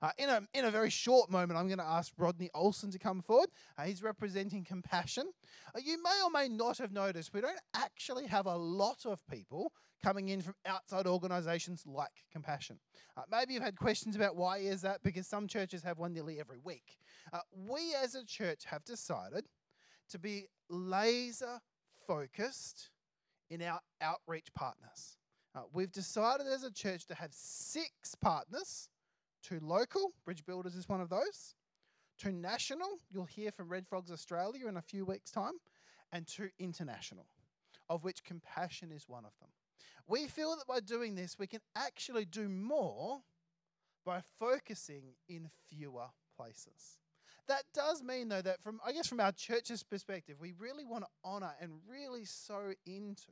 In a very short moment, I'm going to ask Rodney Olsen to come forward. He's representing Compassion. You may or may not have noticed we don't actually have a lot of people coming in from outside organisations like Compassion. Maybe you've had questions about why is that, because some churches have one nearly every week. We as a church have decided to be laser focused in our outreach partners. We've decided as a church to have 6 partners, 2 local, Bridge Builders is one of those, 2 national, you'll hear from Red Frogs Australia in a few weeks' time, and 2 international, of which Compassion is one of them. We feel that by doing this, we can actually do more by focusing in fewer places. That does mean, though, that from our church's perspective, we really want to honour and really sow into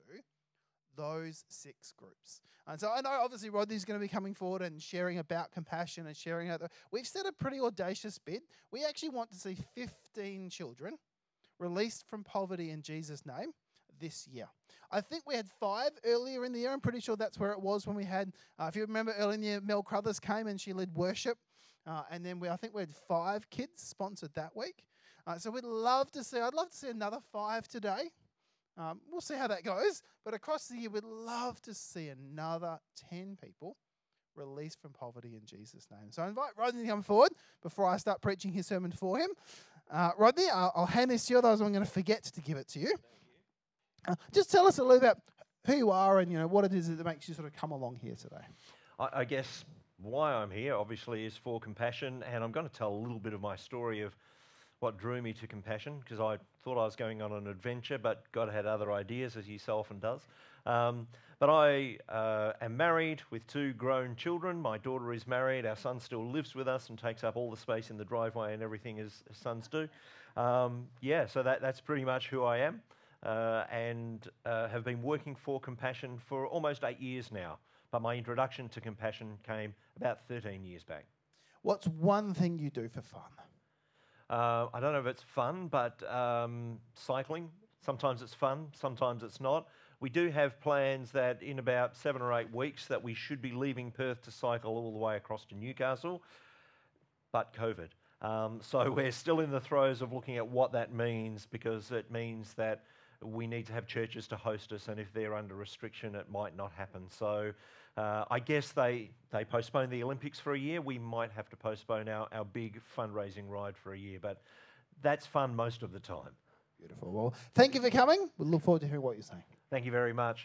those 6 groups. And so I know obviously Rodney's going to be coming forward and sharing about Compassion and sharing out. We've set a pretty audacious bid. We actually want to see 15 children released from poverty in Jesus' name this year. I think we had 5 earlier in the year. I'm pretty sure that's where it was when we had, if you remember earlier in the year, Mel Crothers came and she led worship. And then I think we had 5 kids sponsored that week. So I'd love to see another 5 today. We'll see how that goes. But across the year, we'd love to see another 10 people released from poverty in Jesus' name. So I invite Rodney to come forward before I start preaching his sermon for him. Rodney, I'll hand this to you, otherwise I'm going to forget to give it to you. Just tell us a little about who you are and what it is that makes you sort of come along here today. I guess why I'm here, obviously, is for Compassion, and I'm going to tell a little bit of my story of what drew me to Compassion, because I thought I was going on an adventure, but God had other ideas, as he so often does. But I am married with 2 grown children. My daughter is married. Our son still lives with us and takes up all the space in the driveway and everything as sons do. So that's pretty much who I am, and have been working for Compassion for almost 8 years now. But my introduction to Compassion came about 13 years back. What's one thing you do for fun? I don't know if it's fun, but cycling. Sometimes it's fun, sometimes it's not. We do have plans that in about 7 or 8 weeks that we should be leaving Perth to cycle all the way across to Newcastle, but COVID. So we're still in the throes of looking at what that means, because it means that we need to have churches to host us, and if they're under restriction, it might not happen. So I guess they postponed the Olympics for a year. We might have to postpone our big fundraising ride for a year, but that's fun most of the time. Beautiful. Well, thank you for coming. We'll look forward to hearing what you're saying. Thank you very much.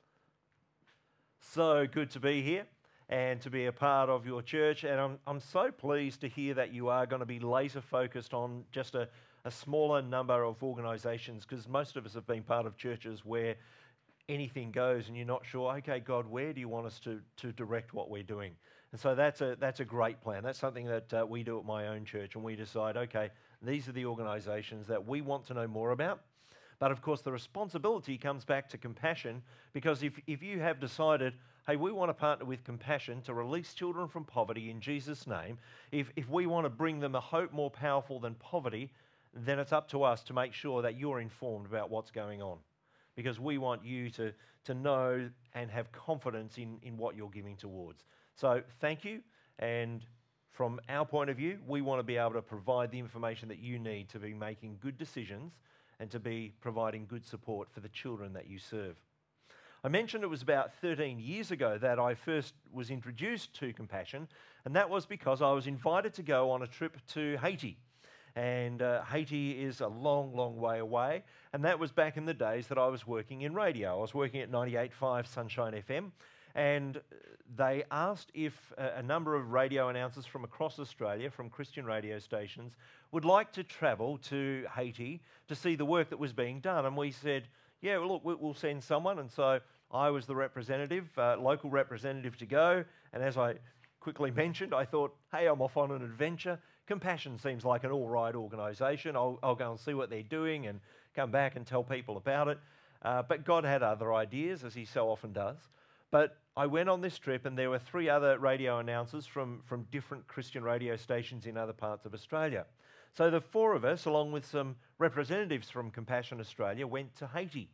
So good to be here and to be a part of your church, and I'm so pleased to hear that you are going to be laser focused on just a smaller number of organisations, because most of us have been part of churches where anything goes and you're not sure, okay, God, where do you want us to direct what we're doing? And so that's a great plan. That's something that we do at my own church, and we decide, okay, these are the organisations that we want to know more about. But of course, the responsibility comes back to Compassion, because if you have decided, hey, we want to partner with Compassion to release children from poverty in Jesus' name, if we want to bring them a hope more powerful than poverty, then it's up to us to make sure that you're informed about what's going on, because we want you to know and have confidence in what you're giving towards. So thank you, and from our point of view, we want to be able to provide the information that you need to be making good decisions and to be providing good support for the children that you serve. I mentioned it was about 13 years ago that I first was introduced to Compassion, and that was because I was invited to go on a trip to Haiti. And Haiti is a long, long way away, and that was back in the days that I was working in radio. I was working at 98.5 Sunshine FM, and they asked if a number of radio announcers from across Australia, from Christian radio stations, would like to travel to Haiti to see the work that was being done. And we said, yeah, well, look, we'll send someone. And so I was the representative, local representative to go. And as I quickly mentioned, I thought, hey, I'm off on an adventure. Compassion seems like an all right organisation. I'll go and see what they're doing and come back and tell people about it. But God had other ideas, as he so often does. But I went on this trip, and there were 3 other radio announcers from different Christian radio stations in other parts of Australia. So the 4 of us, along with some representatives from Compassion Australia, went to Haiti.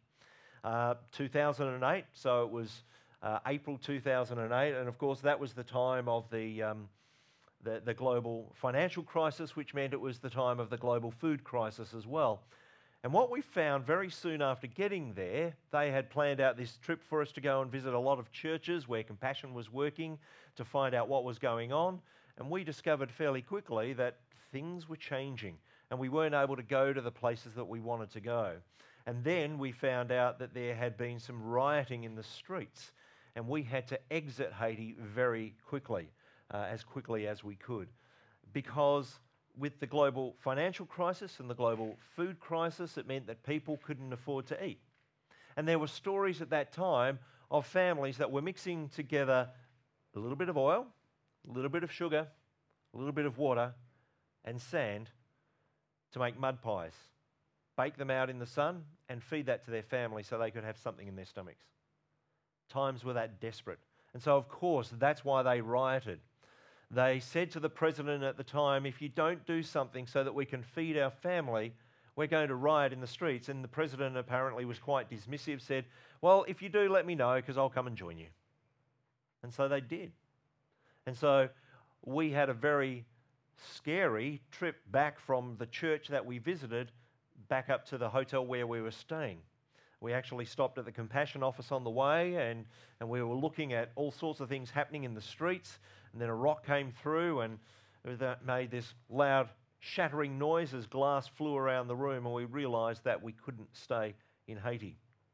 2008, so it was April 2008, and of course that was the time of the the global financial crisis, which meant it was the time of the global food crisis as well. And what we found very soon after getting there, they had planned out this trip for us to go and visit a lot of churches where Compassion was working to find out what was going on. And we discovered fairly quickly that things were changing and we weren't able to go to the places that we wanted to go. And then we found out that there had been some rioting in the streets and we had to exit Haiti very quickly as we could, because with the global financial crisis and the global food crisis, it meant that people couldn't afford to eat. And there were stories at that time of families that were mixing together a little bit of oil, a little bit of sugar, a little bit of water and sand to make mud pies, bake them out in the sun and feed that to their family so they could have something in their stomachs. Times were that desperate. And so, of course, that's why they rioted. They said to the president at the time, if you don't do something so that we can feed our family, we're going to riot in the streets. And the president apparently was quite dismissive, said, well, if you do, let me know because I'll come and join you. And so they did. And so we had a very scary trip back from the church that we visited back up to the hotel where we were staying. We actually stopped at the Compassion office on the way and we were looking at all sorts of things happening in the streets. And then a rock came through and that made this loud shattering noise as glass flew around the room, and we realised that we couldn't stay in Haiti.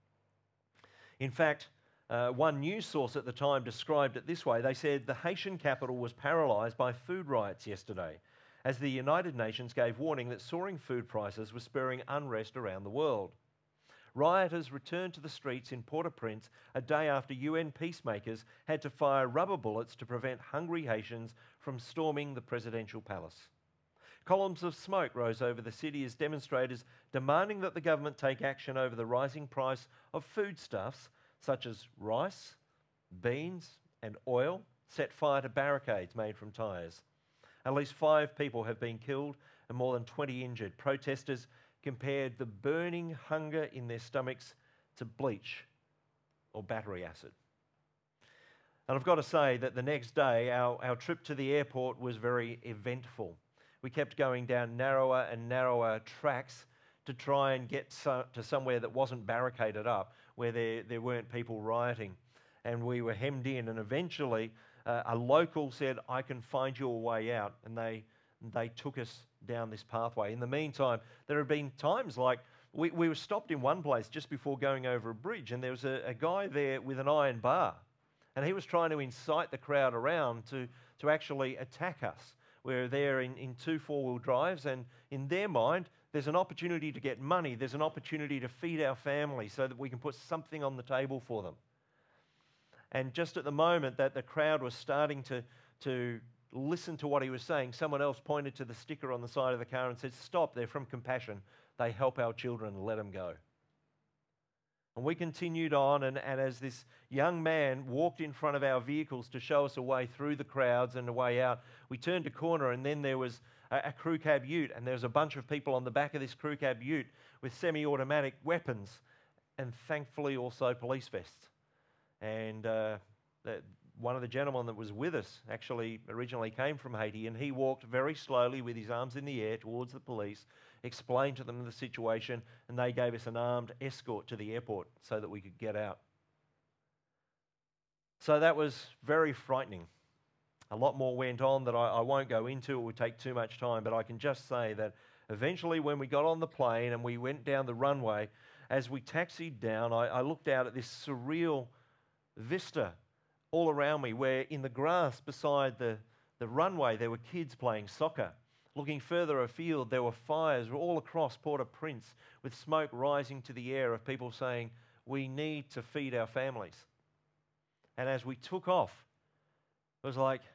In fact, one news source at the time described it this way. They said the Haitian capital was paralysed by food riots yesterday, as the United Nations gave warning that soaring food prices were spurring unrest around the world. Rioters returned to the streets in Port-au-Prince a day after UN peacemakers had to fire rubber bullets to prevent hungry Haitians from storming the presidential palace. Columns of smoke rose over the city as demonstrators demanding that the government take action over the rising price of foodstuffs such as rice, beans and oil set fire to barricades made from tyres. At least 5 people have been killed and more than 20 injured. Protesters compared the burning hunger in their stomachs to bleach or battery acid. And I've got to say that the next day, our trip to the airport was very eventful. We kept going down narrower and narrower tracks to try and get to somewhere that wasn't barricaded up, where there weren't people rioting. And we were hemmed in, and eventually a local said, I can find you a way out, and they took us down this pathway. In the meantime, there have been times like we were stopped in one place just before going over a bridge, and there was a guy there with an iron bar, and he was trying to incite the crowd around to actually attack us. We're there in 2 4-wheel drives, and in their mind, there's an opportunity to get money, there's an opportunity to feed our family so that we can put something on the table for them. And just at the moment that the crowd was starting to listen to what he was saying, someone else pointed to the sticker on the side of the car and said, stop, they're from Compassion. They help our children, let them go. And we continued on, and as this young man walked in front of our vehicles to show us a way through the crowds and a way out, we turned a corner and then there was a crew cab ute, and there was a bunch of people on the back of this crew cab ute with semi-automatic weapons and thankfully also police vests. And one of the gentlemen that was with us actually originally came from Haiti, and he walked very slowly with his arms in the air towards the police, explained to them the situation, and they gave us an armed escort to the airport so that we could get out. So that was very frightening. A lot more went on that I won't go into. It would take too much time, but I can just say that eventually when we got on the plane and we went down the runway, as we taxied down, I looked out at this surreal vista all around me, where in the grass beside the runway there were kids playing soccer. Looking further afield, there were fires all across Port-au-Prince with smoke rising to the air of people saying, we need to feed our families. And as we took off, it was like,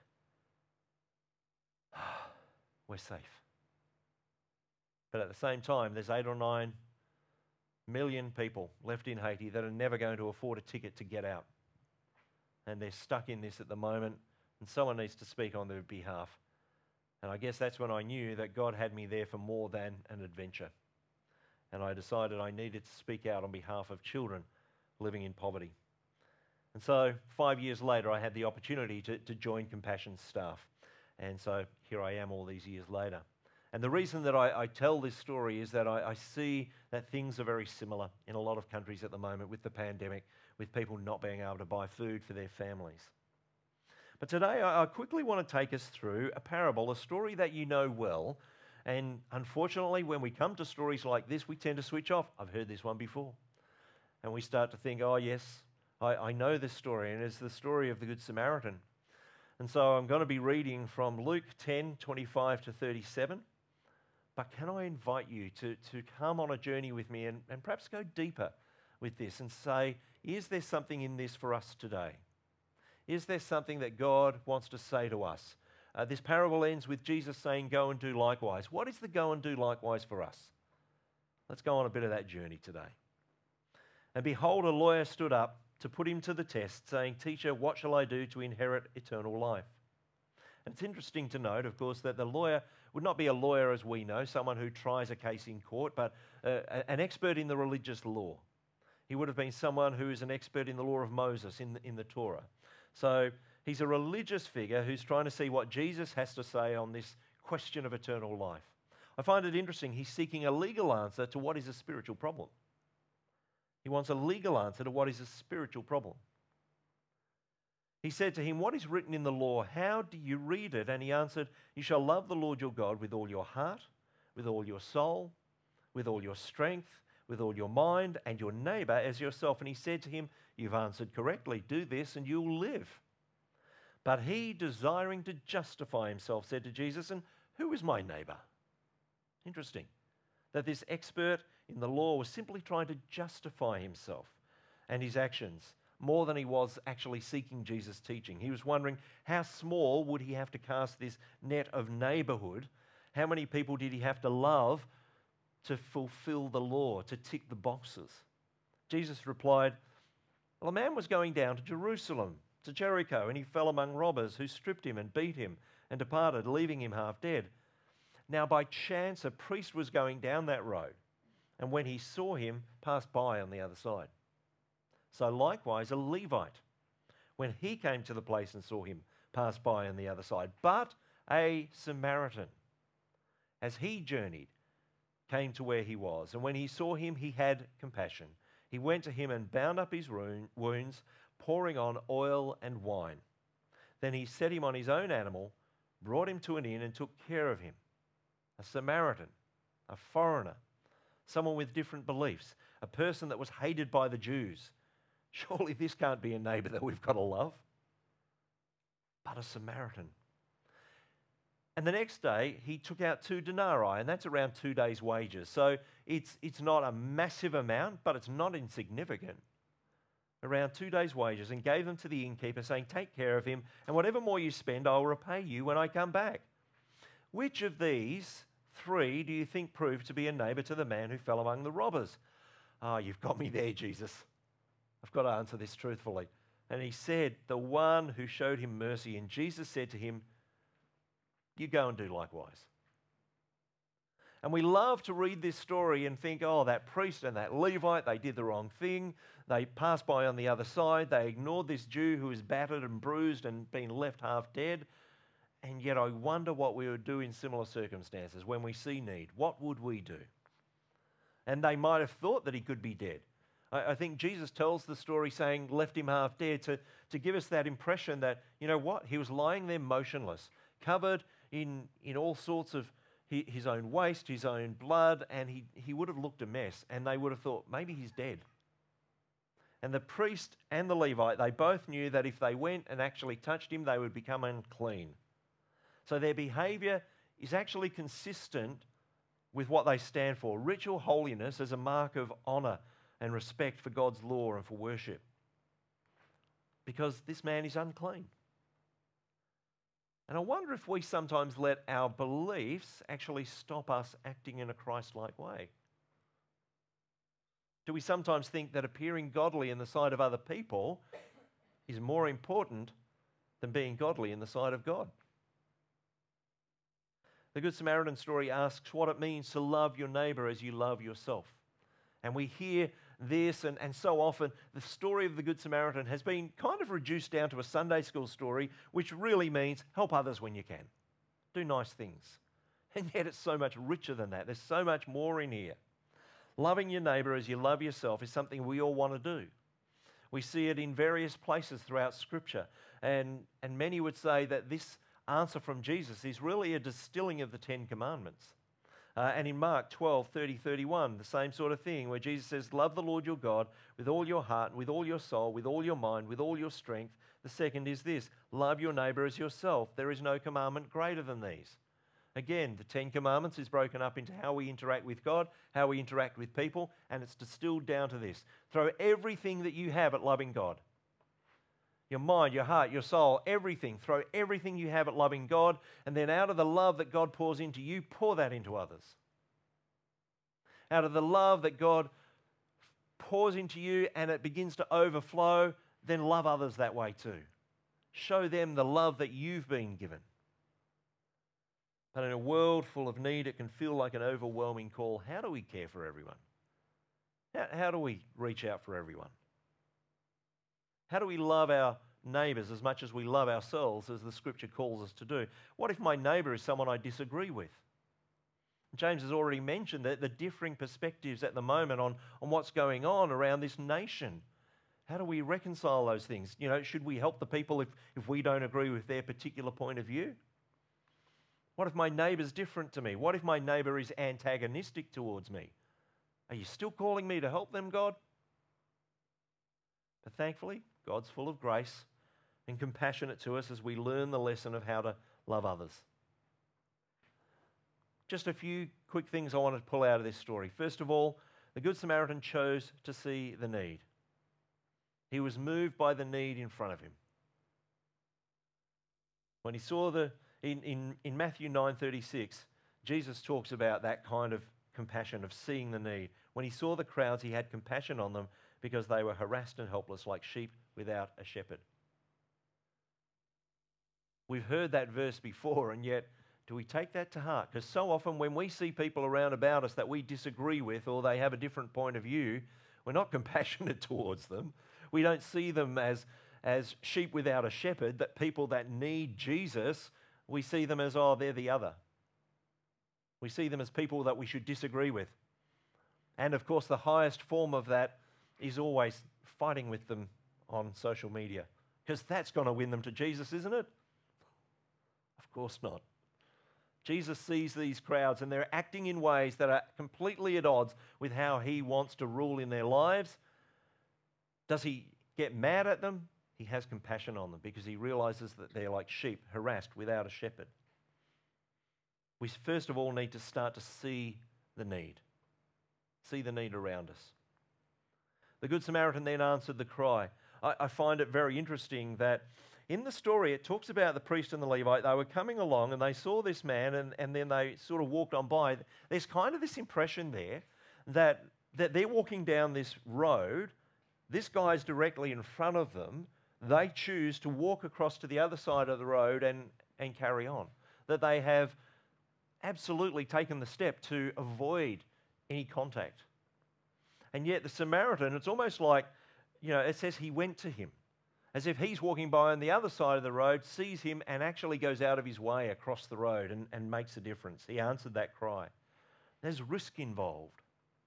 we're safe. But at the same time, there's 8 or 9 million people left in Haiti that are never going to afford a ticket to get out. And they're stuck in this at the moment, and someone needs to speak on their behalf. And I guess that's when I knew that God had me there for more than an adventure. And I decided I needed to speak out on behalf of children living in poverty. And so 5 years later, I had the opportunity to join Compassion's staff. And so here I am all these years later. And the reason that I tell this story is that I see that things are very similar in a lot of countries at the moment with the pandemic, with people not being able to buy food for their families. But today I quickly want to take us through a parable, a story that you know well. And unfortunately, when we come to stories like this, we tend to switch off. I've heard this one before. And we start to think, oh yes, I know this story, and it's the story of the Good Samaritan. And so I'm going to be reading from Luke 10:25 to 37. But can I invite you to come on a journey with me and perhaps go deeper with this and say, is there something in this for us today? Is there something that God wants to say to us? This parable ends with Jesus saying, go and do likewise. What is the go and do likewise for us? Let's go on a bit of that journey today. And behold, a lawyer stood up to put him to the test, saying, Teacher, what shall I do to inherit eternal life? And it's interesting to note, of course, that the lawyer would not be a lawyer as we know, someone who tries a case in court, but an expert in the religious law. He would have been someone who is an expert in the law of Moses in the Torah. So he's a religious figure who's trying to see what Jesus has to say on this question of eternal life. I find it interesting. He's seeking a legal answer to what is a spiritual problem. He wants a legal answer to what is a spiritual problem. He said to him, what is written in the law? How do you read it? And he answered, you shall love the Lord your God with all your heart, with all your soul, with all your strength, with all your mind, and your neighbor as yourself. And he said to him, you've answered correctly. Do this and you'll live. But he, desiring to justify himself, said to Jesus, and who is my neighbor? Interesting that this expert in the law was simply trying to justify himself and his actions more than he was actually seeking Jesus' teaching. He was wondering, how small would he have to cast this net of neighborhood? How many people did he have to love to fulfill the law, to tick the boxes? Jesus replied, well, a man was going down to Jerusalem, to Jericho, and he fell among robbers who stripped him and beat him and departed, leaving him half dead. Now by chance a priest was going down that road, and when he saw him, passed by on the other side. So likewise a Levite, when he came to the place and saw him, passed by on the other side. But a Samaritan, as he journeyed, came to where he was. And when he saw him, he had compassion. He went to him and bound up his wounds, pouring on oil and wine. Then he set him on his own animal, brought him to an inn and took care of him. A Samaritan, a foreigner, someone with different beliefs, a person that was hated by the Jews. Surely this can't be a neighbor that we've got to love. But a Samaritan. And the next day, he took out 2 denarii, and that's around 2 days' wages. So it's not a massive amount, but it's not insignificant. Around 2 days' wages, and gave them to the innkeeper, saying, take care of him, and whatever more you spend, I'll repay you when I come back. Which of these 3 do you think proved to be a neighbor to the man who fell among the robbers? Ah, you've got me there, Jesus. I've got to answer this truthfully. And he said, the one who showed him mercy. And Jesus said to him, you go and do likewise. And we love to read this story and think, oh, that priest and that Levite, they did the wrong thing. They passed by on the other side. They ignored this Jew who was battered and bruised and been left half dead. And yet I wonder what we would do in similar circumstances when we see need. What would we do? And they might have thought that he could be dead. I think Jesus tells the story saying, left him half dead, to give us that impression that, you know what, he was lying there motionless, covered in all sorts of his own waste, his own blood, and he would have looked a mess, and they would have thought, maybe he's dead. And the priest and the Levite, they both knew that if they went and actually touched him, they would become unclean. So their behavior is actually consistent with what they stand for. Ritual holiness as a mark of honor and respect for God's law and for worship. Because this man is unclean. And I wonder if we sometimes let our beliefs actually stop us acting in a Christ-like way. Do we sometimes think that appearing godly in the sight of other people is more important than being godly in the sight of God? The Good Samaritan story asks what it means to love your neighbor as you love yourself. And we hear this, and so often the story of the Good Samaritan has been kind of reduced down to a Sunday school story, which really means help others when you can. do nice things. And yet it's so much richer than that. There's so much more in here. Loving your neighbour as you love yourself is something we all want to do. We see it in various places throughout Scripture. And many would say that this answer from Jesus is really a distilling of the Ten Commandments. And in Mark 12, 30, 31, the same sort of thing, where Jesus says, love the Lord your God with all your heart, with all your soul, with all your mind, with all your strength. The second is this, love your neighbour as yourself. There is no commandment greater than these. Again, the Ten Commandments is broken up into how we interact with God, how we interact with people, and it's distilled down to this. Throw everything that you have at loving God. Your mind, your heart, your soul, everything. Throw everything you have at loving God, and then out of the love that God pours into you, pour that into others. Out of the love that God pours into you and it begins to overflow, then love others that way too. Show them the love that you've been given. But in a world full of need, it can feel like an overwhelming call. How do we care for everyone? How do we reach out for everyone? How do we love our neighbours as much as we love ourselves, as the Scripture calls us to do? What if my neighbour is someone I disagree with? James has already mentioned that the differing perspectives at the moment on what's going on around this nation. How do we reconcile those things? Should we help the people if we don't agree with their particular point of view? What if my neighbour's different to me? What if my neighbour is antagonistic towards me? Are you still calling me to help them, God? But thankfully, God's full of grace and compassionate to us as we learn the lesson of how to love others. Just a few quick things I want to pull out of this story. First of all, the Good Samaritan chose to see the need. He was moved by the need in front of him. When he saw in Matthew 9:36, Jesus talks about that kind of compassion, of seeing the need. When he saw the crowds, he had compassion on them because they were harassed and helpless like sheep without a shepherd. We've heard that verse before, and yet do we take that to heart? Because so often when we see people around about us that we disagree with or they have a different point of view, we're not compassionate towards them. We don't see them as sheep without a shepherd, that people that need Jesus, we see them as, oh, they're the other. We see them as people that we should disagree with. And of course, the highest form of that is always fighting with them on social media, because that's going to win them to Jesus, isn't it? Of course not. Jesus sees these crowds and they're acting in ways that are completely at odds with how he wants to rule in their lives. Does he get mad at them? He has compassion on them because he realizes that they're like sheep harassed without a shepherd. We first of all need to start to see the need around us. The Good Samaritan then answered the cry. I find it very interesting that in the story it talks about the priest and the Levite. They were coming along and they saw this man and then they sort of walked on by. There's kind of this impression there that they're walking down this road. This guy's directly in front of them. They choose to walk across to the other side of the road and carry on. That they have absolutely taken the step to avoid any contact. And yet the Samaritan, it's almost like, it says he went to him. As if he's walking by on the other side of the road, sees him and actually goes out of his way across the road and makes a difference. He answered that cry. There's risk involved.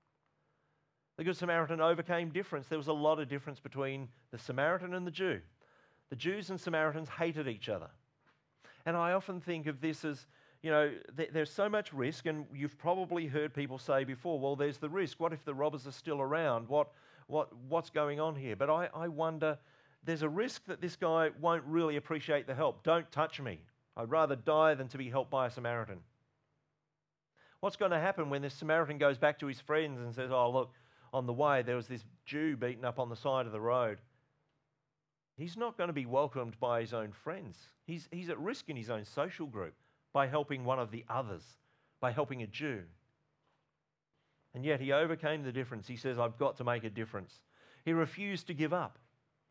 The Good Samaritan overcame difference. There was a lot of difference between the Samaritan and the Jew. The Jews and Samaritans hated each other. And I often think of this as, there's so much risk, and you've probably heard people say before, well, there's the risk. What if the robbers are still around? What's going on here? But I wonder, there's a risk that this guy won't really appreciate the help. Don't touch me. I'd rather die than to be helped by a Samaritan. What's going to happen when this Samaritan goes back to his friends and says, oh, look, on the way there was this Jew beaten up on the side of the road? He's not going to be welcomed by his own friends. He's at risk in his own social group by helping one of the others, by helping a Jew. And yet he overcame the difference. He says, I've got to make a difference. He refused to give up.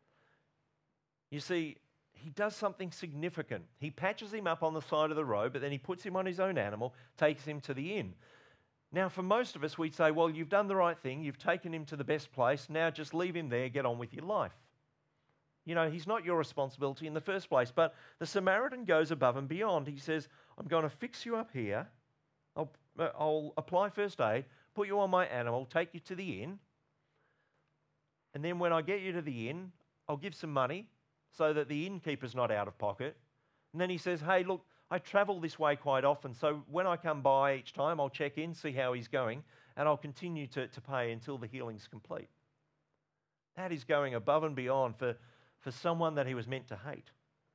You see, he does something significant. He patches him up on the side of the road, but then he puts him on his own animal, takes him to the inn. Now, for most of us, we'd say, well, you've done the right thing. You've taken him to the best place. Now just leave him there, get on with your life. He's not your responsibility in the first place. But the Samaritan goes above and beyond. He says, I'm going to fix you up here. I'll apply first aid, put you on my animal, take you to the inn. And then when I get you to the inn, I'll give some money so that the innkeeper's not out of pocket. And then he says, hey, look, I travel this way quite often, so when I come by each time, I'll check in, see how he's going, and I'll continue to pay until the healing's complete. That is going above and beyond for someone that he was meant to hate.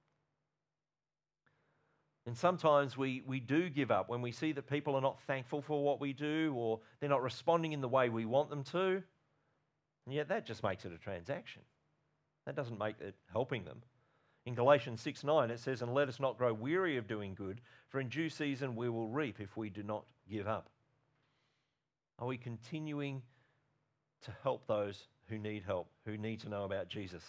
And sometimes we do give up when we see that people are not thankful for what we do, or they're not responding in the way we want them to. And yet that just makes it a transaction. That doesn't make it helping them. In Galatians 6:9 it says, and let us not grow weary of doing good, for in due season we will reap if we do not give up. Are we continuing to help those who need help, who need to know about Jesus?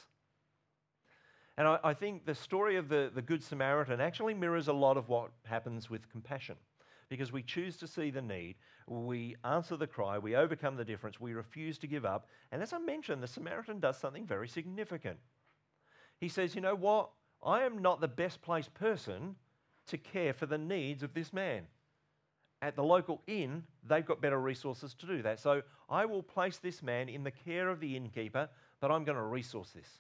And I think the story of the Good Samaritan actually mirrors a lot of what happens with compassion, because we choose to see the need, we answer the cry, we overcome the difference, we refuse to give up. And as I mentioned, the Samaritan does something very significant. He says, you know what? I am not the best placed person to care for the needs of this man. At the local inn, they've got better resources to do that. So I will place this man in the care of the innkeeper, but I'm going to resource this.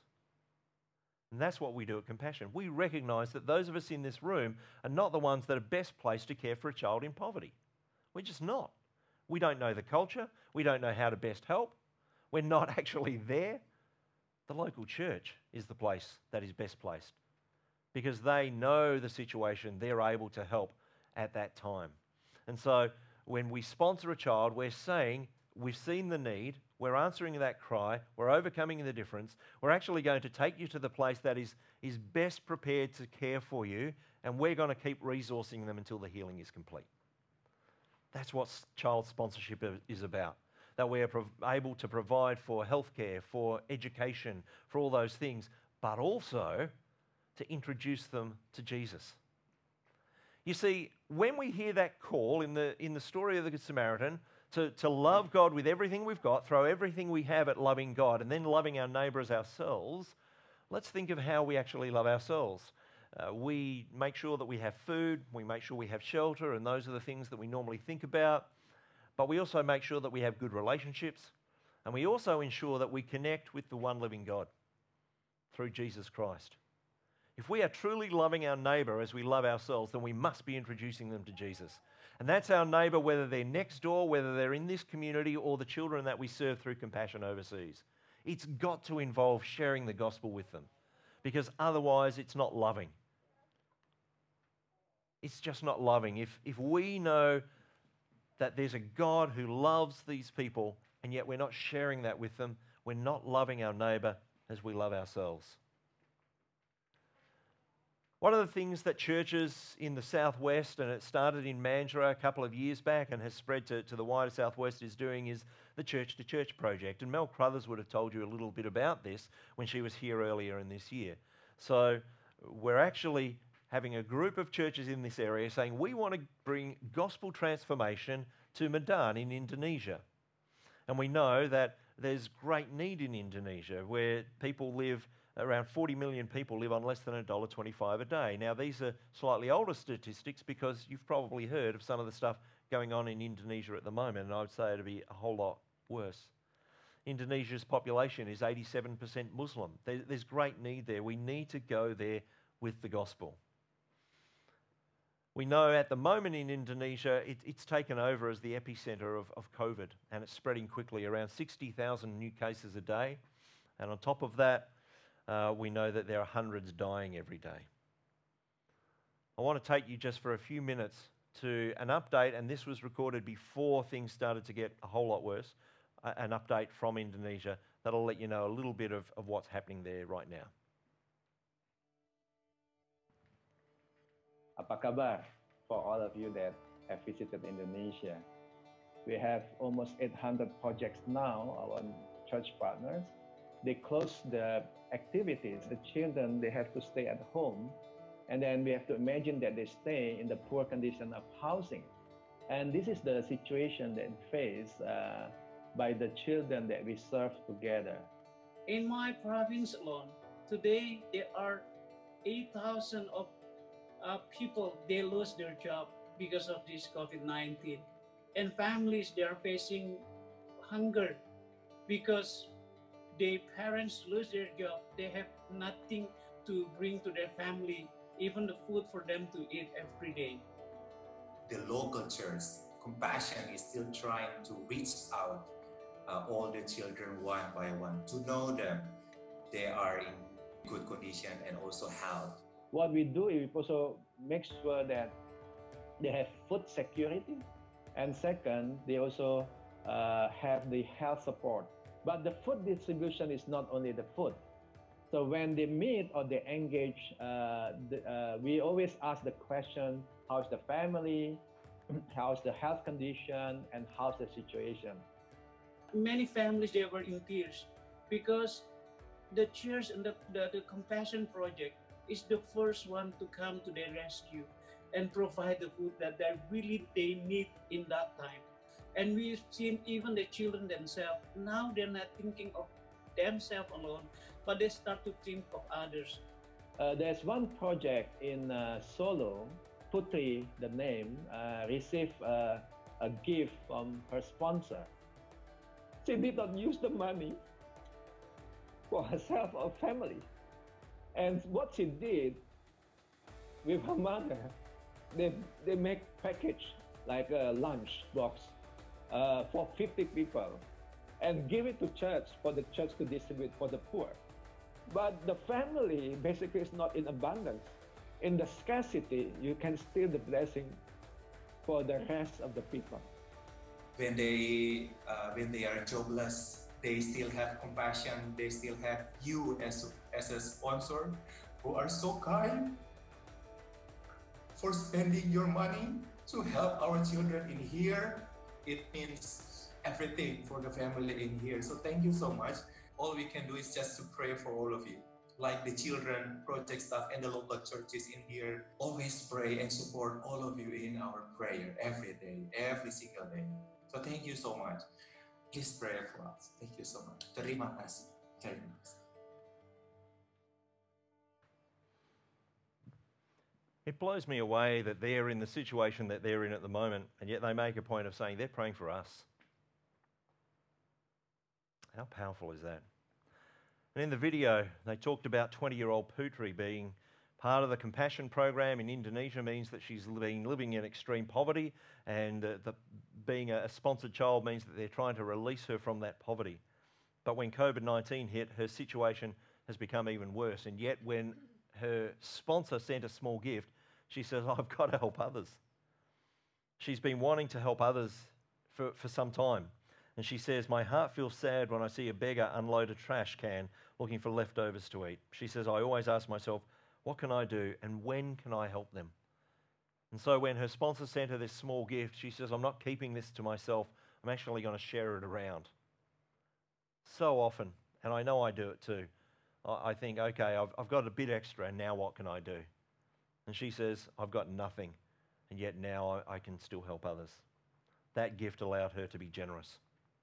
And that's what we do at Compassion. We recognise that those of us in this room are not the ones that are best placed to care for a child in poverty. We're just not. We don't know the culture. We don't know how to best help. We're not actually there. The local church is the place that is best placed, because they know the situation. They're able to help at that time. And so when we sponsor a child, we're saying we've seen the need, we're answering that cry, we're overcoming the difference, we're actually going to take you to the place that is best prepared to care for you, and we're going to keep resourcing them until the healing is complete. That's what child sponsorship is about, that we're able to provide for healthcare, for education, for all those things, but also to introduce them to Jesus. You see, when we hear that call in the story of the Good Samaritan to love God with everything we've got, throw everything we have at loving God and then loving our neighbour as ourselves, let's think of how we actually love ourselves. We make sure that we have food, we make sure we have shelter, and those are the things that we normally think about. But we also make sure that we have good relationships, and we also ensure that we connect with the one living God through Jesus Christ. If we are truly loving our neighbour as we love ourselves, then we must be introducing them to Jesus. And that's our neighbour, whether they're next door, whether they're in this community, or the children that we serve through Compassion overseas. It's got to involve sharing the gospel with them, because otherwise it's not loving. It's just not loving. If we know that there's a God who loves these people, and yet we're not sharing that with them, we're not loving our neighbour as we love ourselves. One of the things that churches in the southwest, and it started in Mandurah a couple of years back and has spread to the wider southwest, is doing is the Church to Church project. And Mel Crothers would have told you a little bit about this when she was here earlier in this year. So we're actually having a group of churches in this area saying we want to bring gospel transformation to Medan in Indonesia. And we know that there's great need in Indonesia, where people live, around 40 million people live on less than $1.25 a day. Now, these are slightly older statistics because you've probably heard of some of the stuff going on in Indonesia at the moment, and I would say it'd be a whole lot worse. Indonesia's population is 87% Muslim. There's great need there. We need to go there with the gospel. We know at the moment in Indonesia, it's taken over as the epicenter of COVID, and it's spreading quickly, around 60,000 new cases a day. And on top of that, we know that there are hundreds dying every day. I want to take you just for a few minutes to an update, and this was recorded before things started to get a whole lot worse, an update from Indonesia that'll let you know a little bit of what's happening there right now. Apa kabar for all of you that have visited Indonesia? We have almost 800 projects now, our church partners. They close the activities. The children, they have to stay at home. And then we have to imagine that they stay in the poor condition of housing. And this is the situation that faced by the children that we serve together. In my province alone, today there are 8,000 of people, they lose their job because of this COVID-19. And families, they are facing hunger because their parents lose their job. They have nothing to bring to their family, even the food for them to eat every day. The local church, Compassion, is still trying to reach out all the children one by one to know them. They are in good condition and also health. What we do is we also make sure that they have food security, and second, they also have the health support. But the food distribution is not only the food. So when they meet or they engage, we always ask the question, how's the family, how's the health condition, and how's the situation? Many families, they were in tears because the church and the Compassion Project is the first one to come to their rescue and provide the food that they need in that time. And we've seen even the children themselves, now they're not thinking of themselves alone, but they start to think of others. There's one project in Solo, Putri, the name, received a gift from her sponsor. She did not use the money for herself or family. And what she did with her mother, they make package like a lunch box for 50 people and give it to church for the church to distribute for the poor. But the family basically is not in abundance. In the scarcity, you can steal the blessing for the rest of the people. When they are jobless, they still have compassion. They still have you as a sponsor who are so kind for spending your money to help our children in here. It means everything for the family in here. So thank you so much. All we can do is just to pray for all of you. Like the children project staff and the local churches in here, always pray and support all of you in our prayer every day, every single day. So thank you so much. Please pray for us. Thank you so much. Terima kasih. Terima kasih. It blows me away that they're in the situation that they're in at the moment, and yet they make a point of saying they're praying for us. How powerful is that? And in the video, they talked about 20-year-old Putri being part of the Compassion program in Indonesia. Means that she's been living in extreme poverty, and being a sponsored child means that they're trying to release her from that poverty. But when COVID-19 hit, her situation has become even worse. And yet when her sponsor sent a small gift, she says, I've got to help others. She's been wanting to help others for some time. And she says, my heart feels sad when I see a beggar unload a trash can looking for leftovers to eat. She says, I always ask myself, what can I do and when can I help them? And so when her sponsor sent her this small gift, she says, I'm not keeping this to myself. I'm actually going to share it around. So often, and I know I do it too, I think, okay, I've got a bit extra, and now what can I do? And she says, I've got nothing, and yet now I can still help others. That gift allowed her to be generous.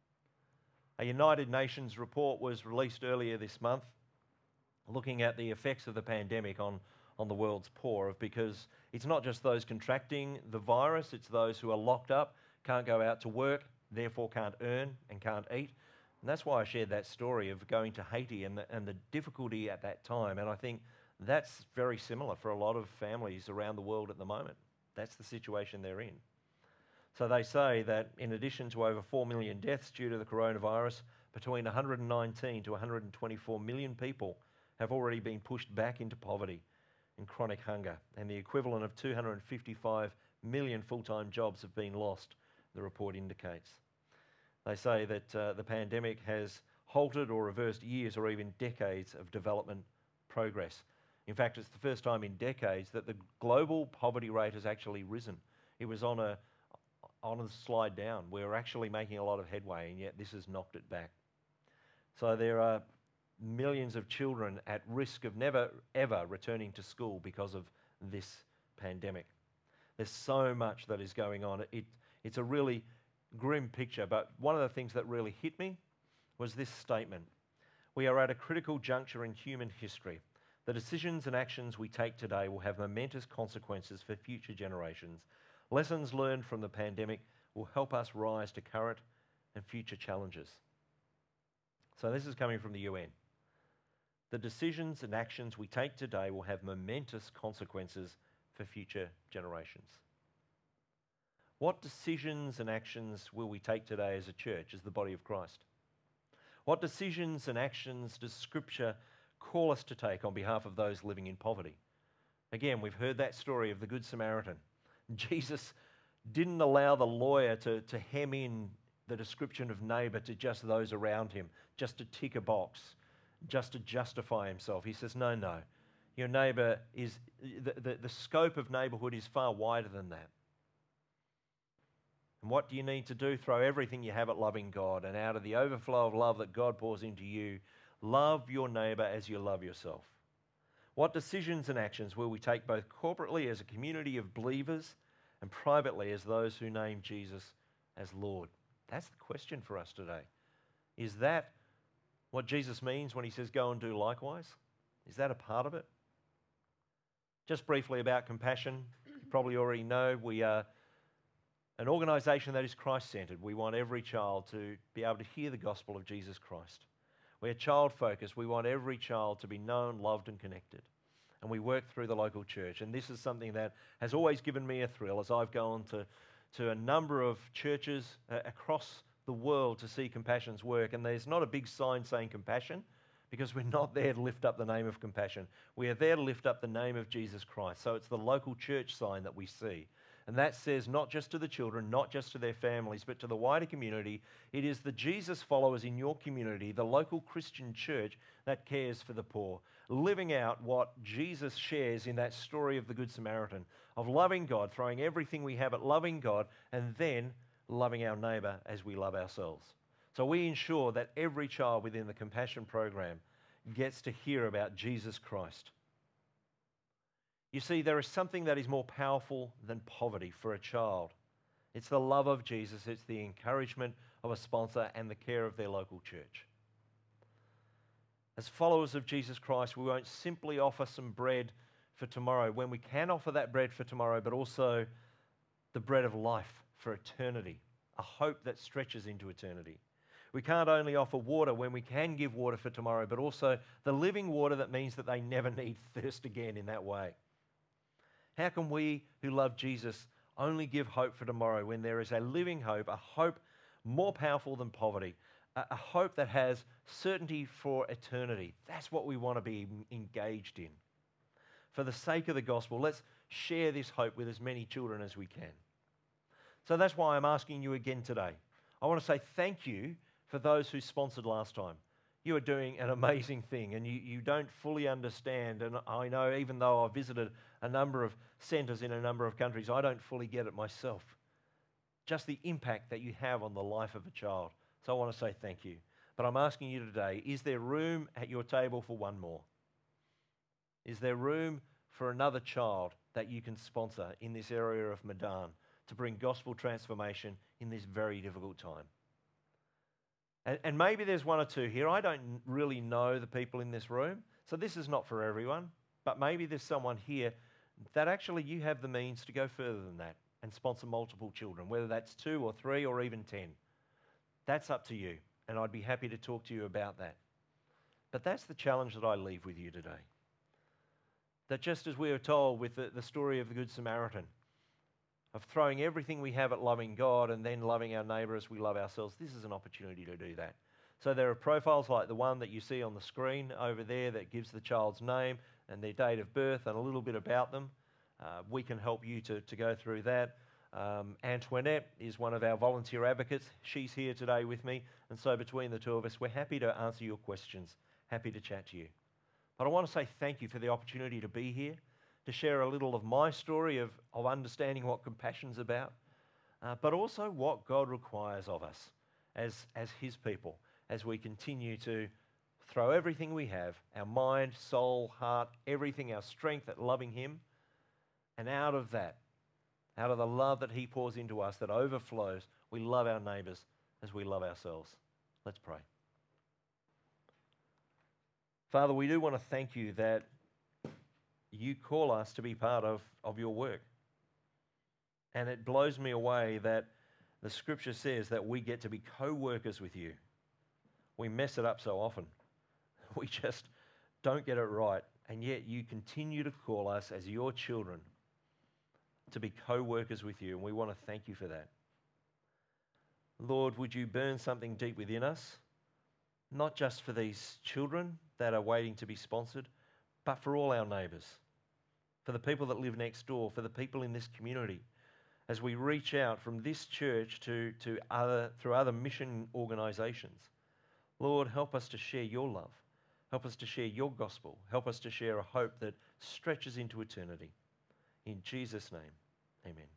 A United Nations report was released earlier this month looking at the effects of the pandemic on the world's poor, because it's not just those contracting the virus, it's those who are locked up, can't go out to work, therefore can't earn and can't eat. And that's why I shared that story of going to Haiti and the difficulty at that time. And I think that's very similar for a lot of families around the world at the moment. That's the situation they're in. So they say that in addition to over 4 million deaths due to the coronavirus, between 119 to 124 million people have already been pushed back into poverty and chronic hunger, and the equivalent of 255 million full-time jobs have been lost, the report indicates. They say that the pandemic has halted or reversed years or even decades of development progress. In fact, it's the first time in decades that the global poverty rate has actually risen. It was on a slide down. We're actually making a lot of headway, and yet this has knocked it back. So there are millions of children at risk of never, ever returning to school because of this pandemic. There's so much that is going on. It's a really grim picture, but one of the things that really hit me was this statement. We are at a critical juncture in human history. The decisions and actions we take today will have momentous consequences for future generations. Lessons learned from the pandemic will help us rise to current and future challenges. So this is coming from the UN. The decisions and actions we take today will have momentous consequences for future generations. What decisions and actions will we take today as a church, as the body of Christ? What decisions and actions does Scripture call us to take on behalf of those living in poverty? Again, we've heard that story of the Good Samaritan. Jesus didn't allow the lawyer to hem in the description of neighbour to just those around him, just to tick a box, just to justify himself. He says, no, your neighbour is, the scope of neighbourhood is far wider than that. And what do you need to do? Throw everything you have at loving God, and out of the overflow of love that God pours into you, love your neighbour as you love yourself. What decisions and actions will we take both corporately as a community of believers and privately as those who name Jesus as Lord? That's the question for us today. Is that what Jesus means when he says go and do likewise? Is that a part of it? Just briefly about Compassion, you probably already know we are an organisation that is Christ-centred. We want every child to be able to hear the gospel of Jesus Christ. We're child-focused. We want every child to be known, loved and connected. And we work through the local church. And this is something that has always given me a thrill as I've gone to a number of churches across the world to see Compassion's work. And there's not a big sign saying Compassion, because we're not there to lift up the name of Compassion. We are there to lift up the name of Jesus Christ. So it's the local church sign that we see. And that says not just to the children, not just to their families, but to the wider community. It is the Jesus followers in your community, the local Christian church, that cares for the poor, living out what Jesus shares in that story of the Good Samaritan, of loving God, throwing everything we have at loving God, and then loving our neighbour as we love ourselves. So we ensure that every child within the Compassion program gets to hear about Jesus Christ. You see, there is something that is more powerful than poverty for a child. It's the love of Jesus. It's the encouragement of a sponsor and the care of their local church. As followers of Jesus Christ, we won't simply offer some bread for tomorrow when we can offer that bread for tomorrow, but also the bread of life for eternity, a hope that stretches into eternity. We can't only offer water when we can give water for tomorrow, but also the living water that means that they never need thirst again in that way. How can we who love Jesus only give hope for tomorrow when there is a living hope, a hope more powerful than poverty, a hope that has certainty for eternity? That's what we want to be engaged in. For the sake of the gospel, let's share this hope with as many children as we can. So that's why I'm asking you again today. I want to say thank you for those who sponsored last time. You are doing an amazing thing, and you don't fully understand. And I know, even though I've visited a number of centres in a number of countries, I don't fully get it myself. Just the impact that you have on the life of a child. So I want to say thank you. But I'm asking you today, is there room at your table for one more? Is there room for another child that you can sponsor in this area of Medan to bring gospel transformation in this very difficult time? And maybe there's one or two here. I don't really know the people in this room, so this is not for everyone. But maybe there's someone here that actually you have the means to go further than that and sponsor multiple children, whether that's 2 or 3 or even 10. That's up to you, and I'd be happy to talk to you about that. But that's the challenge that I leave with you today. That just as we are told with the story of the Good Samaritan, of throwing everything we have at loving God and then loving our neighbour as we love ourselves, this is an opportunity to do that. So there are profiles like the one that you see on the screen over there that gives the child's name and their date of birth and a little bit about them. We can help you to go through that. Antoinette is one of our volunteer advocates. She's here today with me. And so between the two of us, we're happy to answer your questions, happy to chat to you. But I want to say thank you for the opportunity to be here, to share a little of my story of understanding what Compassion's about, but also what God requires of us as his people, as we continue to throw everything we have, our mind, soul, heart, everything, our strength at loving him, and out of that, out of the love that he pours into us that overflows, we love our neighbours as we love ourselves. Let's pray. Father, we do want to thank you that you call us to be part of your work. And it blows me away that the scripture says that we get to be co-workers with you. We mess it up so often. We just don't get it right. And yet you continue to call us as your children to be co-workers with you. And we want to thank you for that. Lord, would you burn something deep within us, not just for these children that are waiting to be sponsored, but for all our neighbours, for the people that live next door, for the people in this community, as we reach out from this church through other mission organisations. Lord, help us to share your love. Help us to share your gospel. Help us to share a hope that stretches into eternity. In Jesus' name, amen.